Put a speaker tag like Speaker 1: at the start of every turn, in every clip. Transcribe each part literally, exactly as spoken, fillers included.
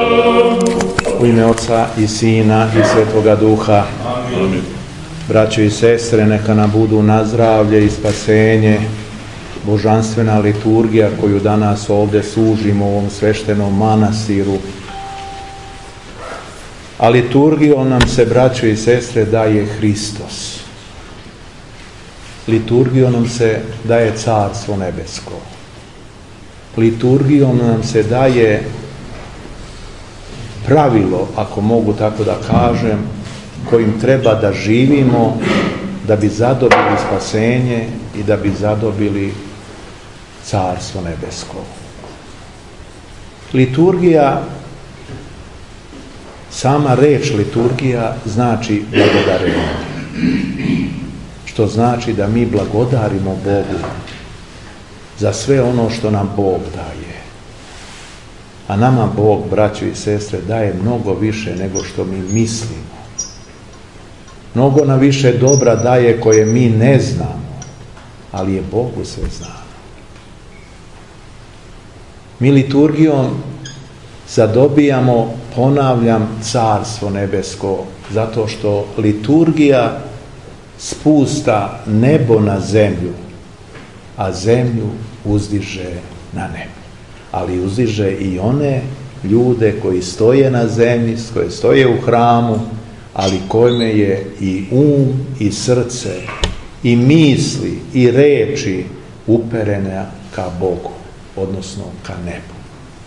Speaker 1: U ime Oca i Sina i Svetoga Duha.
Speaker 2: Amin.
Speaker 1: Braćo i sestre, neka nam budu na zdravlje i spasenje božanstvena liturgija koju danas ovdje služimo u ovom sveštenom manastiru. A liturgijom nam se, braćo i sestre, daje Hristos. Liturgijom nam se daje Carstvo nebesko. Liturgijom nam se daje pravilo, ako mogu tako da kažem, kojim treba da živimo da bi zadobili spasenje i da bi zadobili Carstvo nebesko. Liturgija, sama reč liturgija znači blagodarenje. Što znači da mi blagodarimo Bogu za sve ono što nam Bog daje. A nama Bog, braćo i sestre, daje mnogo više nego što mi mislimo. Mnogo nam više dobra daje koje mi ne znamo, ali je Bogu sve znano. Mi liturgijom zadobijamo, ponavljam, Carstvo nebesko, zato što liturgija spusta nebo na zemlju, a zemlju uzdiže na nebo. Ali uzdiže i one ljude koji stoje na zemlji, koji stoje u hramu, ali kojima je i um, i srce, i misli, i reči uperene ka Bogu, odnosno ka nebu.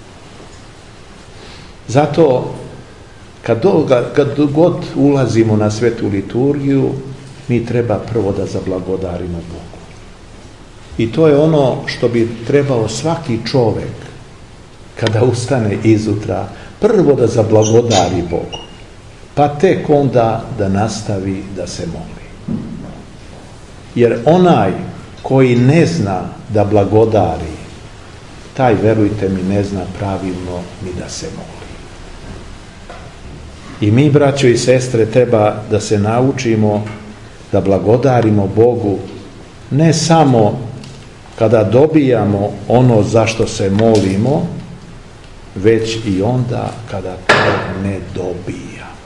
Speaker 1: Zato, kad, kad god ulazimo na svetu liturgiju, mi treba prvo da zablagodarimo Bogu. I to je ono što bi trebao svaki čovjek, kada ustane izutra, prvo da zablagodari Bogu, pa tek onda da nastavi da se moli. Jer onaj koji ne zna da blagodari, taj, verujte mi, ne zna pravilno ni da se moli. I mi, braćo i sestre, treba da se naučimo da blagodarimo Bogu ne samo kada dobijamo ono za što se molimo, već i onda kada to ne dobijamo.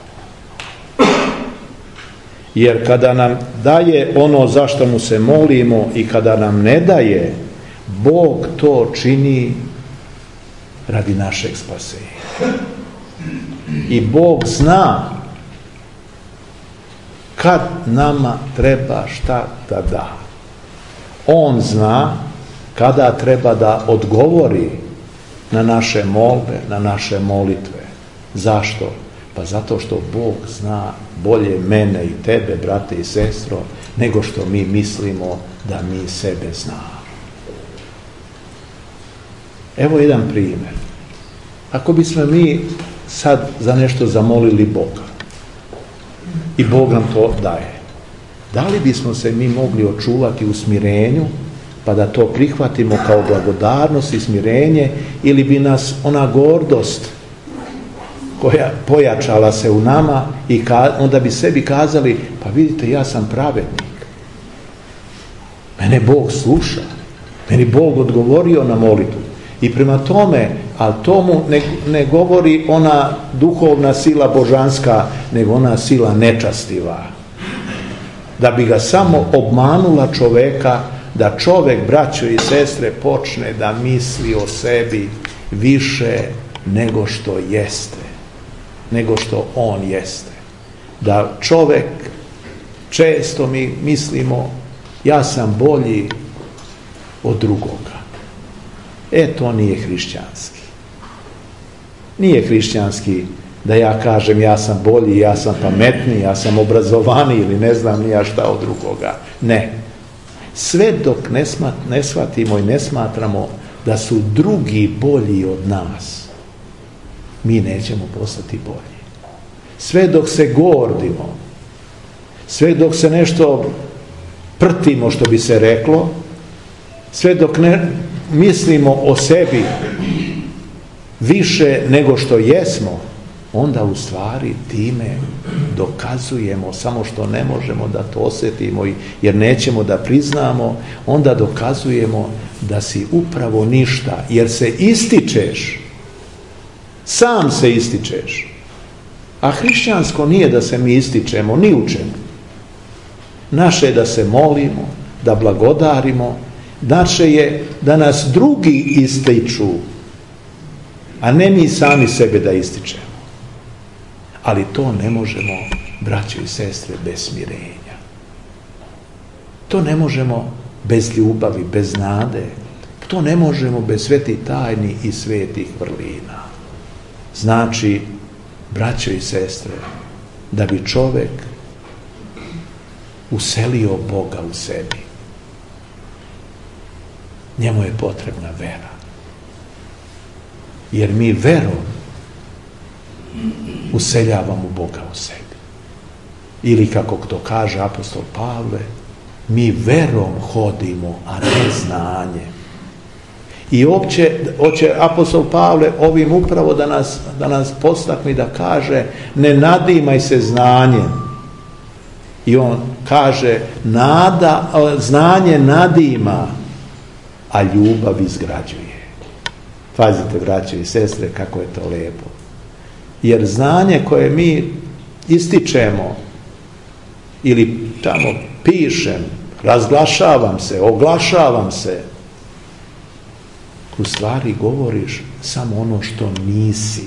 Speaker 1: Jer kada nam daje ono za što mu se molimo i kada nam ne daje, Bog to čini radi našeg spasenja. I Bog zna kad nama treba šta da da. On zna kada treba da odgovori na naše molbe, na naše molitve. Zašto? Pa zato što Bog zna bolje mene i tebe, brate i sestro, nego što mi mislimo da mi sebe znamo. Evo jedan primjer. Ako bismo mi sad za nešto zamolili Boga i Bog nam to daje, da li bismo se mi mogli očuvati u smirenju pa da to prihvatimo kao blagodarnost i smirenje, ili bi nas ona gordost koja pojačala se u nama i ka, onda bi sebi kazali, pa vidite, ja sam pravednik, mene Bog sluša, meni Bog odgovorio na molitvu. I prema tome, ali tomu ne, ne govori ona duhovna sila božanska, nego ona sila nečastiva, da bi ga samo obmanula čoveka, da čovek, braćo i sestre, počne da misli o sebi više nego što jeste, nego što on jeste. Da čovek, često mi mislimo, ja sam bolji od drugoga. E, to nije hrišćanski. Nije hrišćanski da ja kažem ja sam bolji, ja sam pametniji, ja sam obrazovaniji ili ne znam ni ja šta od drugoga. Ne. Sve dok ne, smat, ne shvatimo i ne smatramo da su drugi bolji od nas, mi nećemo postati bolji. Sve dok se gordimo, sve dok se nešto prtimo, što bi se reklo, sve dok ne mislimo o sebi više nego što jesmo, onda u stvari time dokazujemo, samo što ne možemo da to osjetimo jer nećemo da priznamo, onda dokazujemo da si upravo ništa, jer se ističeš Sam se ističeš. A hrišćansko nije da se mi ističemo ni u čemu. Naše je da se molimo, da blagodarimo, naše je da nas drugi ističu, a ne mi sami sebe da ističemo. Ali to ne možemo, braćo i sestre, bez smirenja. To ne možemo bez ljubavi, bez nade. To ne možemo bez svetih tajni i svetih vrlina. Znači, braćo i sestre, da bi čovjek uselio Boga u sebi, njemu je potrebna vera. Jer mi verom useljavamo Boga u sebi. Ili kako to kaže apostol Pavle, mi verom hodimo, a ne znanjem. I opće, hoće apostol Pavle ovim upravo da nas, da nas postakne da kaže ne nadimaj se znanjem. I on kaže nada, znanje nadima, a ljubav izgrađuje. Pazite, braće i sestre, kako je to lijepo. Jer znanje koje mi ističemo ili tamo pišem, razglašavam se, oglašavam se, u stvari govoriš samo ono što nisi,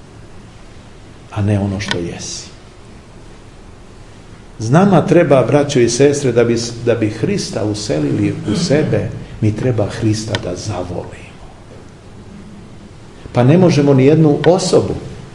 Speaker 1: a ne ono što jesi. Nama treba, braćo i sestre, da bi, da bi Hrista uselili u sebe, mi treba Hrista da zavolimo. Pa ne možemo ni jednu osobu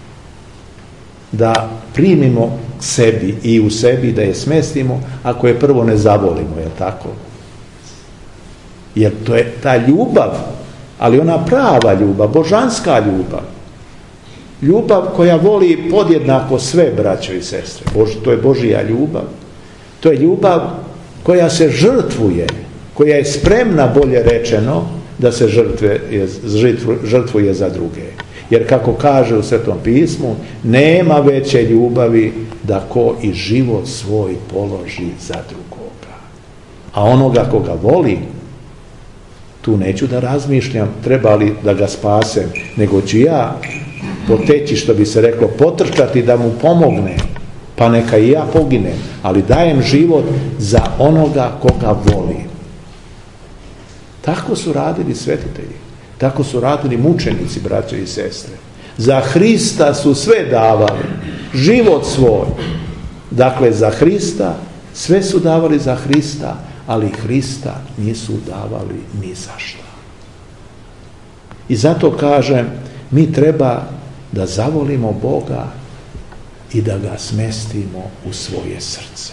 Speaker 1: da primimo sebi i u sebi da je smestimo ako je prvo ne zavolimo, je li tako? Jer to je ta ljubav, ali ona prava ljubav, božanska ljubav. Ljubav koja voli podjednako sve, braćo i sestre. Bož, to je Božija ljubav. To je ljubav koja se žrtvuje, koja je spremna, bolje rečeno, da se žrtvuje, žrtvuje za druge. Jer kako kaže u Svetom pismu, nema veće ljubavi da ko i život svoj položi za drugoga. A onoga koga voli, tu neću da razmišljam treba li da ga spasem, nego ću ja poteći, što bi se reklo, potrčati da mu pomogne, pa neka i ja poginem, ali dajem život za onoga koga volim. Tako su radili svetitelji, tako su radili mučenici, braće i sestre. Za Hrista su sve davali, život svoj. Dakle, za Hrista, sve su davali za Hrista, ali Hrista nisu davali ni za šta. I zato kažem, mi treba da zavolimo Boga i da ga smestimo u svoje srce.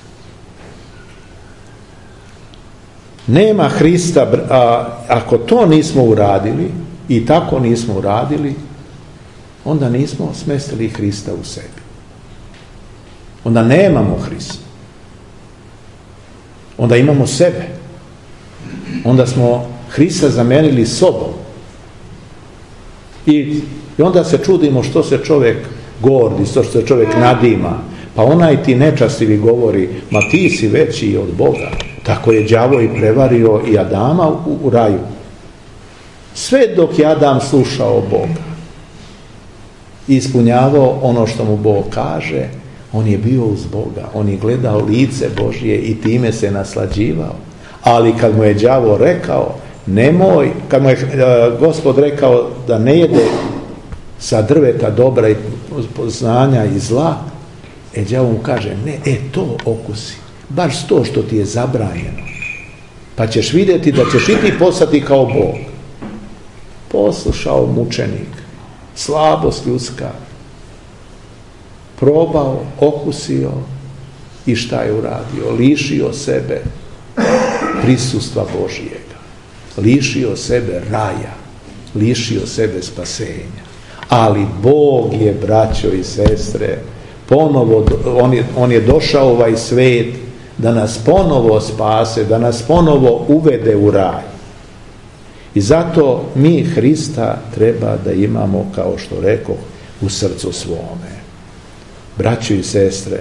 Speaker 1: Nema Hrista, a ako to nismo uradili i tako nismo uradili, onda nismo smestili Hrista u sebi. Onda nemamo Hrista. Onda imamo sebe. Onda smo Hrista zamenili sobom. I, i onda se čudimo što se čovjek gordi, što se čovjek nadima. Pa onaj ti nečastivi govori, ma ti si veći od Boga. Tako je đavo i prevario i Adama u, u raju. Sve dok je Adam slušao Boga i ispunjavao ono što mu Bog kaže, on je bio uz Boga, on je gledao lice Božje i time se naslađivao. Ali kad mu je đavo rekao, nemoj, kad mu je uh, Gospod rekao da ne jede sa drveta dobra i poznanja i zla, e đavo mu kaže, ne, e to okusi, baš to što ti je zabranjeno, pa ćeš vidjeti da ćeš i ti postati kao Bog. Poslušao mučenik, slabost ljudska, probao, okusio i šta je uradio? Lišio sebe prisustva Božijega, lišio sebe raja, lišio sebe spasenja. Ali Bog je, braćo i sestre, ponovo, on je, on je došao u ovaj svet da nas ponovo spase, da nas ponovo uvede u raj. I zato mi Hrista treba da imamo, kao što rekoh, u srcu svome. Braćo i sestre,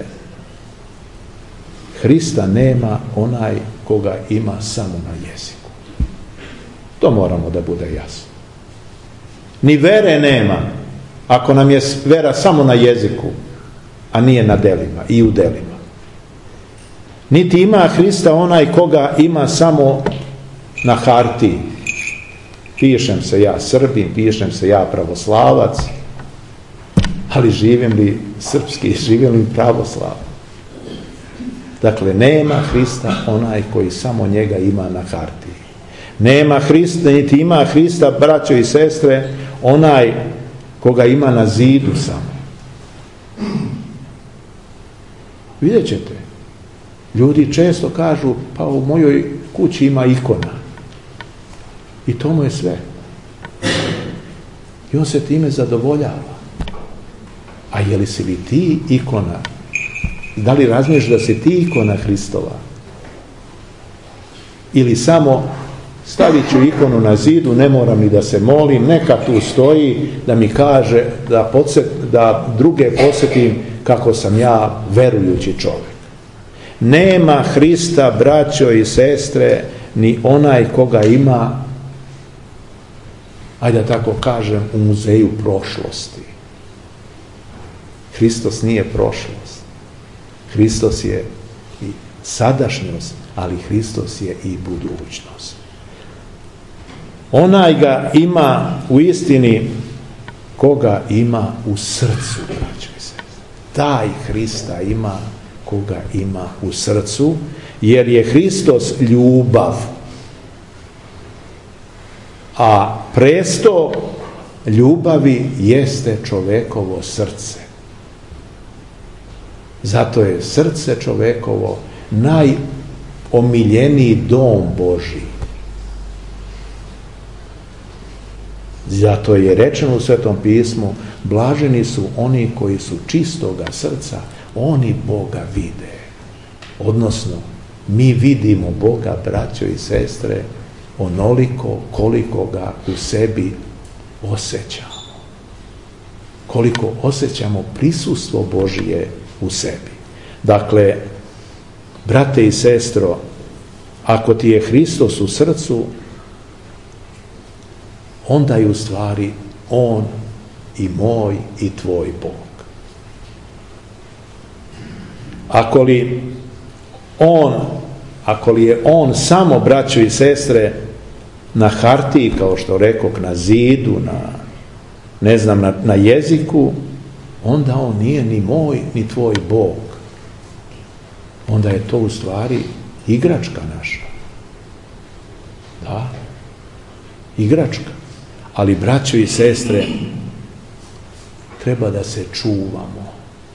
Speaker 1: Hrista nema onaj koga ima samo na jeziku. To moramo da bude jasno. Ni vere nema ako nam je vera samo na jeziku, a nije na delima i u delima. Niti ima Hrista onaj koga ima samo na hartiji. Pišem se ja Srbin, pišem se ja pravoslavac, ali živim li srpski, živim li pravoslav. Dakle, nema Hrista onaj koji samo njega ima na hartiji. Nema Hrista, niti ima Hrista, braćo i sestre, onaj koga ima na zidu samo. Vidjet ćete, ljudi često kažu, pa u mojoj kući ima ikona. I to mu je sve. I on se time zadovoljava. A je li si li ti ikona? Da li razumiješ da si ti ikona Hristova? Ili samo stavit ću ikonu na zidu, ne moram ni da se molim, neka tu stoji, da mi kaže, da, podsjet, da druge podsjetim kako sam ja verujući čovjek. Nema Hrista, braćo i sestre, ni onaj koga ima, ajde da tako kažem, u muzeju prošlosti. Hristos nije prošlost. Hristos je i sadašnjost, ali Hristos je i budućnost. Onaj ga ima u istini koga ima u srcu, braćo i sestre. Taj Hrista ima koga ima u srcu, jer je Hristos ljubav. A presto ljubavi jeste čovekovo srce. Zato je srce čovekovo najomiljeniji dom Božji. Zato je rečeno u Svetom pismu, blaženi su oni koji su čistoga srca, oni Boga vide. Odnosno, mi vidimo Boga, braćo i sestre, onoliko koliko ga u sebi osjećamo. Koliko osjećamo prisustvo Božije u sebi. Dakle, brate i sestro, ako ti je Hristos u srcu, onda je u stvari On i moj i tvoj Bog. Ako li On, ako li je On samo, braćo i sestre, na hartiji, kao što rekog, na zidu, na, ne znam, na, na jeziku, onda On nije ni moj, ni tvoj Bog. Onda je to u stvari igračka naša. Da, igračka. Ali, braćo i sestre, treba da se čuvamo.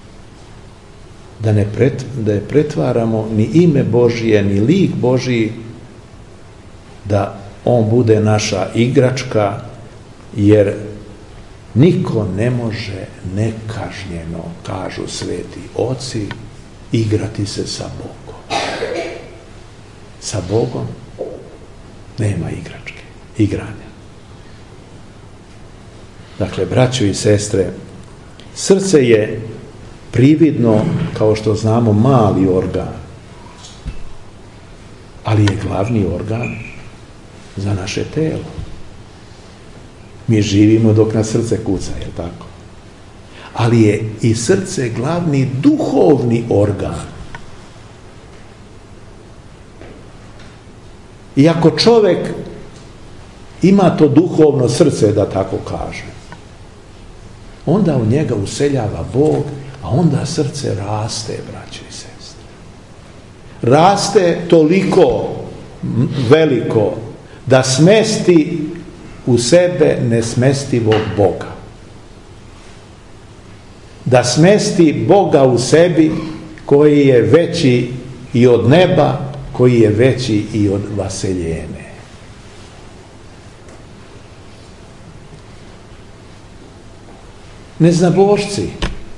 Speaker 1: Da ne, pret, da ne pretvaramo ni ime Božije, ni lik Božiji, da On bude naša igračka, jer niko ne može nekažnjeno, kažu sveti oci, igrati se sa Bogom. Sa Bogom nema igračke, igranja. Dakle, braćo i sestre, srce je prividno, kao što znamo, mali organ, ali je glavni organ za naše telo. Mi živimo dok na srce kuca, je tako? Ali je i srce glavni duhovni organ. I ako čovjek ima to duhovno srce, da tako kaže, onda u njega useljava Bog, a onda srce raste, braćo i sestre. Raste toliko veliko da smesti u sebe nesmestivog Boga. Da smesti Boga u sebi koji je veći i od neba, koji je veći i od vaseljene. Neznabošci,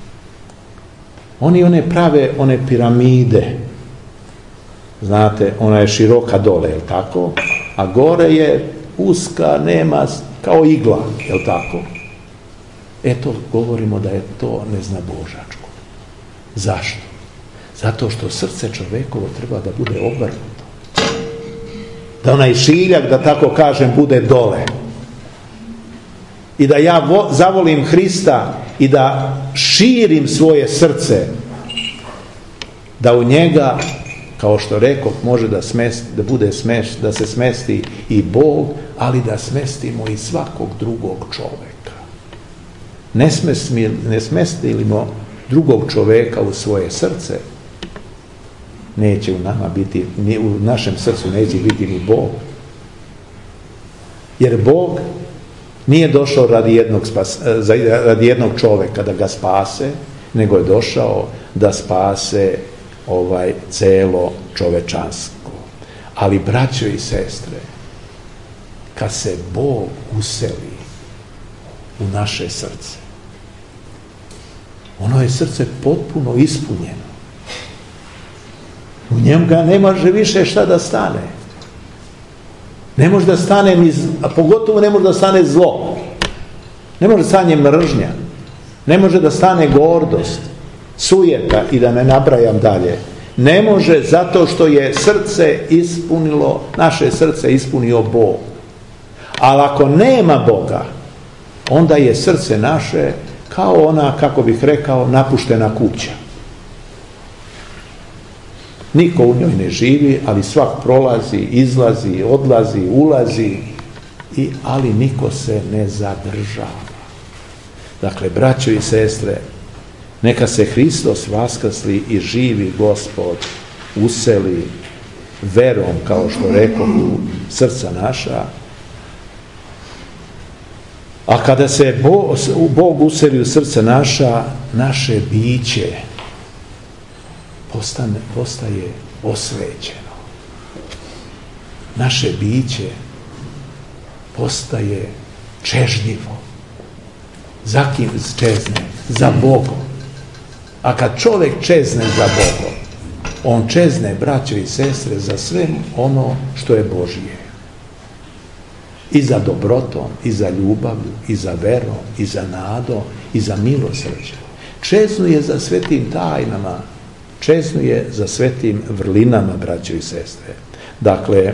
Speaker 1: oni one prave one piramide, znate, ona je široka dole, je li tako? A gore je uska, nema, kao igla, je li tako? Eto, govorimo da je to neznabožačko. Zašto? Zato što srce čovekovo treba da bude obrnuto. Da onaj šiljak, da tako kažem, bude dole. i da ja vo, zavolim Hrista i da širim svoje srce, da u njega, kao što rekoh, može da, smesti, da bude smeš, da se smesti i Bog, ali da smestimo i svakog drugog čoveka. Ne, smesmi, ne smestimo drugog čoveka u svoje srce, neće u nama biti, u našem srcu neće biti ni Bog. Jer Bog nije došao radi jednog, spas, radi jednog čoveka da ga spase, nego je došao da spase ovaj celo čovečanstvo. Ali, braćo i sestre, kad se Bog useli u naše srce, ono je srce potpuno ispunjeno. U njemu ga ne može više šta da stane. Ne može da stane, ni, a pogotovo ne može da stane zlo. Ne može da stane mržnja. Ne može da stane gordost, sujeta i da ne nabrajam dalje. Ne može zato što je srce ispunilo, naše srce ispunio Bog. Ali ako nema Boga, onda je srce naše kao ona, kako bih rekao, napuštena kuća. Niko u njoj ne živi, ali svak prolazi, izlazi, odlazi, ulazi, i, ali niko se ne zadržava. Dakle, braćo i sestre, neka se Hristos vaskrsli i živi Gospod useli verom, kao što rekao, u srca naša. A kada se Bog, Bog useli u srca naša, naše biće postane, postaje osvećeno. Naše biće postaje čežljivo. Za kim čezne? Za Bogom. A kad čovjek čezne za Bogom, on čezne, braćo i sestre, za sve ono što je Božje. I za dobrotom, i za ljubavlju, i za verom, i za nadom, i za milosrđe. Čeznuje za svetim tajnama, čeznuje za svetim vrlinama, braćo i sestre. Dakle,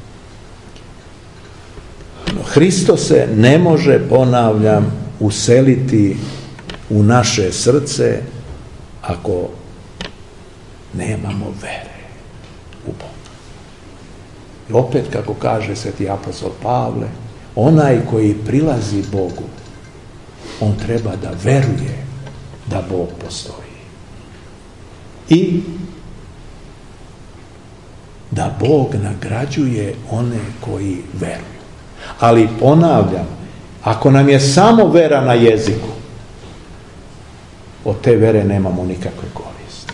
Speaker 1: Hristos se ne može, ponavljam, useliti u naše srce ako nemamo vere u Boga. I opet, kako kaže sveti apostol Pavle, onaj koji prilazi Bogu, on treba da veruje da Bog postoji. I da Bog nagrađuje one koji veruju. Ali ponavljam, ako nam je samo vera na jeziku, od te vere nemamo nikakve koristi.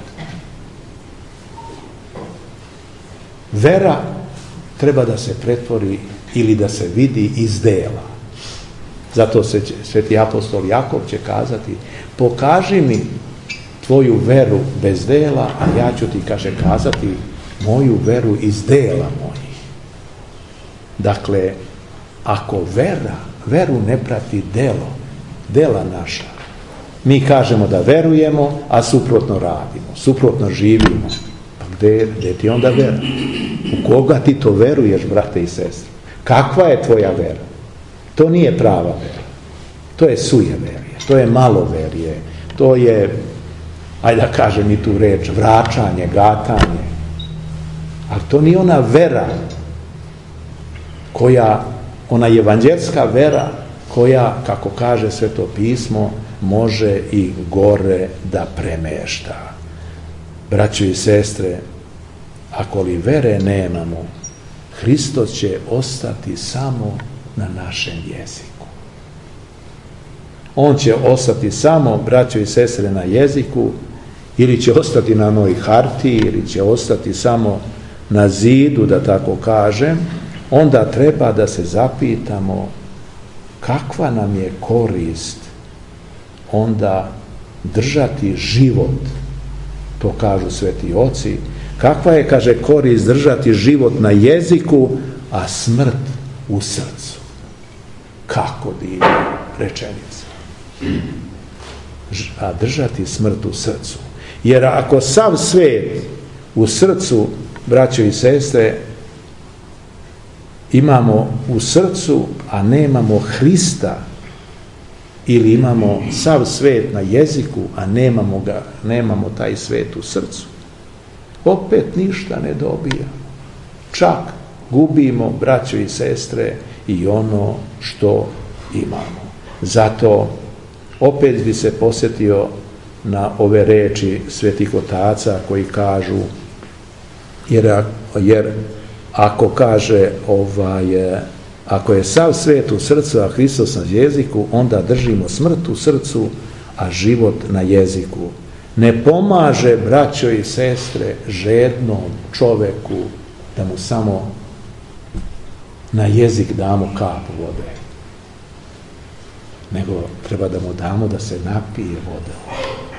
Speaker 1: Vera treba da se pretvori ili da se vidi iz dela. Zato se sveti apostol Jakov će kazati: pokaži mi tvoju veru bez dela, a ja ću ti, kaže, kazati moju veru iz dela mojih. Dakle, ako vera, veru ne prati delo, dela naša, mi kažemo da verujemo, a suprotno radimo, suprotno živimo. Pa gde, gde ti onda vera? U koga ti to veruješ, brate i sestre? Kakva je tvoja vera? To nije prava vera. To je sujeverje, to je maloverje, to je, ajde da kažem i tu reč, vraćanje, gatanje. Ali to nije ona vera koja, ona evanđelska vera koja, kako kaže Sveto pismo, može i gore da premešta. Braćo i sestre, ako li vere nemamo, Hristos će ostati samo na našem jeziku. On će ostati samo, braćo i sestre, na jeziku, ili će ostati na onoj hartiji, ili će ostati samo na zidu, da tako kažem. Onda treba da se zapitamo kakva nam je korist onda držati život, to kažu sveti oci, kakva je, kaže, korist držati život na jeziku, a smrt u srcu. Kako divna rečenica. A držati smrt u srcu. Jer ako sav svet u srcu, braćo i sestre, imamo u srcu, a nemamo Hrista ili imamo sav svet na jeziku, a nemamo ga, nemamo taj svet u srcu, opet ništa ne dobijamo. Čak gubimo, braćo i sestre, i ono što imamo. Zato opet bi se posjetio na ove reči svetih otaca koji kažu, jer, jer ako kaže ovaj, ako je sav svet u srcu, a Hristos na jeziku, onda držimo smrt u srcu, a život na jeziku. Ne pomaže, braćo i sestre, žednom čoveku da mu samo na jezik damo kap vode, nego treba da mu damo da se napije vode.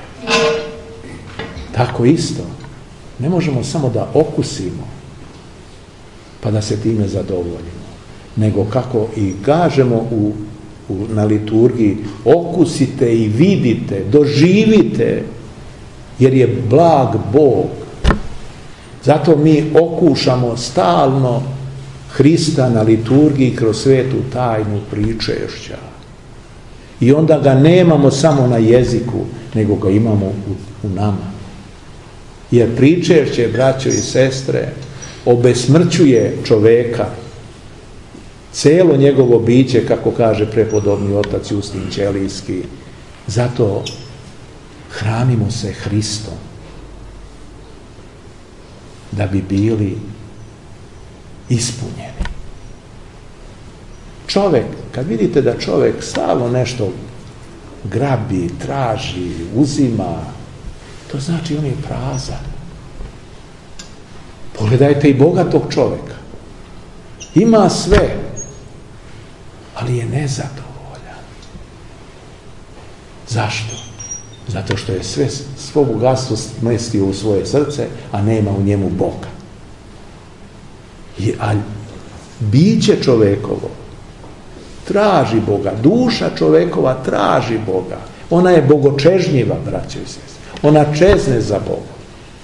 Speaker 1: Tako isto, ne možemo samo da okusimo pa da se time zadovoljimo, nego kako i kažemo u, u, na liturgiji, okusite i vidite, doživite, jer je blag Bog. Zato mi okušamo stalno Hrista na liturgiji kroz svetu tajnu pričešća. I onda ga nemamo samo na jeziku, nego ga imamo u, u nama. Jer pričešće, braćo i sestre, obesmrćuje čoveka, celo njegovo biće, kako kaže prepodobni otac Justin Ćelijski. Zato hranimo se Hristom, da bi bili ispunjeni. Čovek, kad vidite da čovek stalno nešto grabi, traži, uzima, to znači on je prazan. Pogledajte i bogatog čoveka. Ima sve, ali je nezadovoljan. Zašto? Zato što je sve, svo bogatstvo smestio u svoje srce, a nema u njemu Boga. I, a biće čovekovo traži Boga, duša čovekova traži Boga. Ona je bogočežnjiva, braćo i sestre. Ona čezne za Bogom.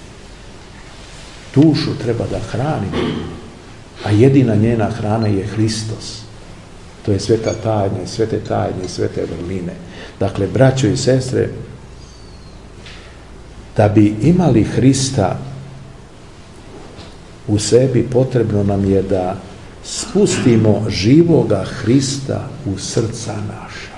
Speaker 1: Dušu treba da hrani, a jedina njena hrana je Hristos. To je sveta tajna, svete tajne, svete vrline. Dakle, braćo i sestre, da bi imali Hrista u sebi, potrebno nam je da spustimo živoga Hrista u srca naša.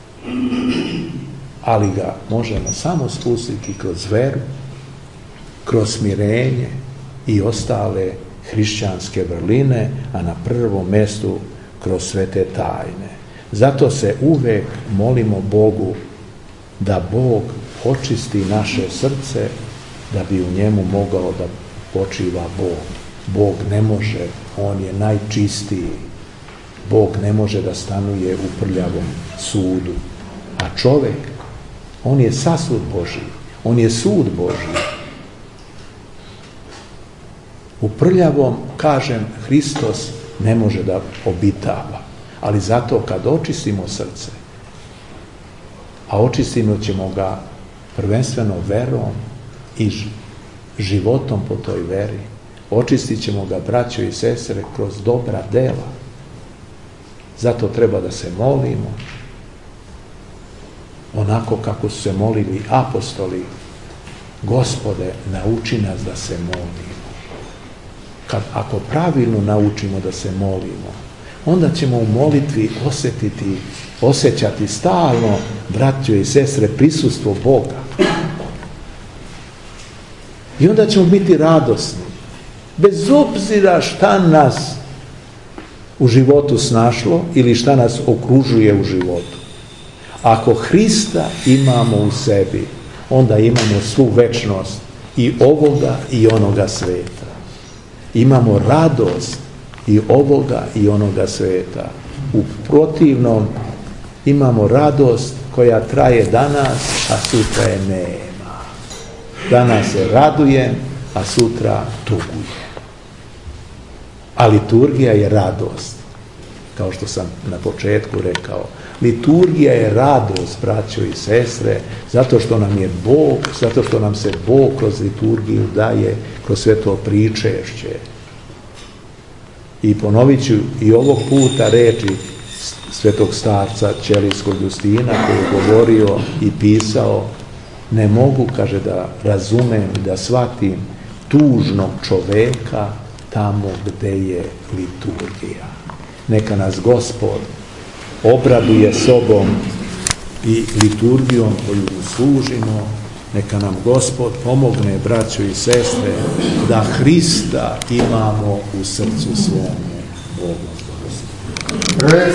Speaker 1: Ali ga možemo samo spustiti kroz veru, kroz smirenje i ostale hrišćanske vrline, a na prvom mjestu kroz svete tajne. Zato se uvek molimo Bogu da Bog očisti naše srce, da bi u njemu mogao da počiva Bog. Bog ne može, on je najčistiji. Bog ne može da stanuje u prljavom sudu. A čovek, on je sasud Božji, on je sud Božji. U prljavom, kažem, Hristos ne može da obitava. Ali zato kad očistimo srce, a očistimo ćemo ga prvenstveno verom i životom po toj veri, očistit ćemo ga, braćo i sestre, kroz dobra dela. Zato treba da se molimo onako kako su se molili apostoli. Gospode, nauči nas da se molimo. Kad, ako pravilno naučimo da se molimo, onda ćemo u molitvi osjetiti, osjećati stalno, braćo i sestre, prisustvo Boga. I onda ćemo biti radosni. Bez obzira šta nas u životu snašlo ili šta nas okružuje u životu. Ako Hrista imamo u sebi, onda imamo svu večnost i ovoga i onoga sveta. Imamo radost i ovoga i onoga sveta. U protivnom imamo radost koja traje danas, a sutra je nema. Danas se radujem, a sutra tugujem. A liturgija je radost. Kao što sam na početku rekao, liturgija je radost, braćo i sestre, zato što nam je Bog, zato što nam se Bog kroz liturgiju daje, kroz sve to pričešće. I ponovit ću i ovog puta reči svetog starca Ćelijskog Justina, koji je govorio i pisao: ne mogu, kaže, da razumem, da shvatim tužnog čoveka tamo gde je liturgija. Neka nas Gospod obraduje sobom i liturgijom koju služimo. Neka nam Gospod pomogne, braćo i sestre, da Hrista imamo u srcu svome. Bogu.